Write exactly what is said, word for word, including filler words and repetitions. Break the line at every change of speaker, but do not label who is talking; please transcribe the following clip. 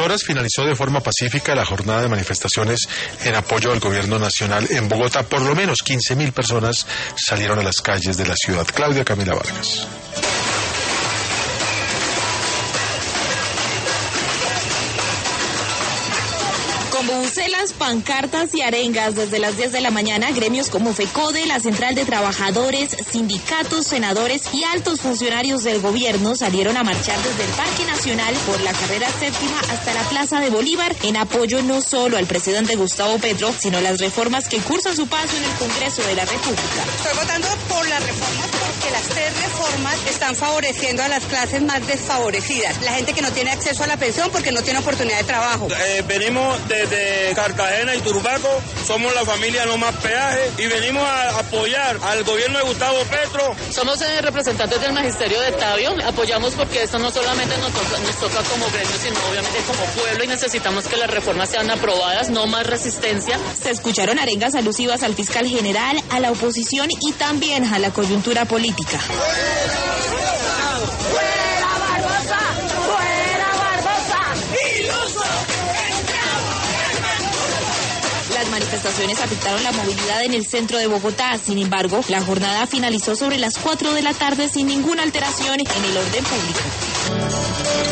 horas finalizó de forma pacífica la jornada de manifestaciones en apoyo al gobierno nacional en Bogotá. Por lo menos quince mil personas salieron a las calles de la ciudad. Claudia Camila Vargas.
Con bubucelas, pancartas y arengas desde las diez de la mañana, gremios como FECODE, la Central de Trabajadores, sindicatos, senadores y altos funcionarios del gobierno salieron a marchar desde el Parque Nacional por la carrera séptima hasta la Plaza de Bolívar en apoyo no solo al presidente Gustavo Petro, sino a las reformas que cursan su paso en el Congreso de la República.
Estoy votando por las reformas porque las tres reformas están favoreciendo a las clases más desfavorecidas. La gente que no tiene acceso a la pensión porque no tiene oportunidad de trabajo.
Eh, venimos desde Cartagena y Turbaco, somos la familia No Más Peaje y venimos a apoyar al gobierno de Gustavo Petro.
Somos eh, representantes del magisterio de Tabio, apoyamos porque esto no solamente nos toca, nos toca como gremio, sino obviamente como pueblo y necesitamos que las reformas sean aprobadas, no más resistencia.
Se escucharon arengas alusivas al fiscal general, a la oposición y también a la coyuntura política. Las manifestaciones afectaron la movilidad en el centro de Bogotá. Sin embargo, la jornada finalizó sobre las cuatro de la tarde sin ninguna alteración en el orden público.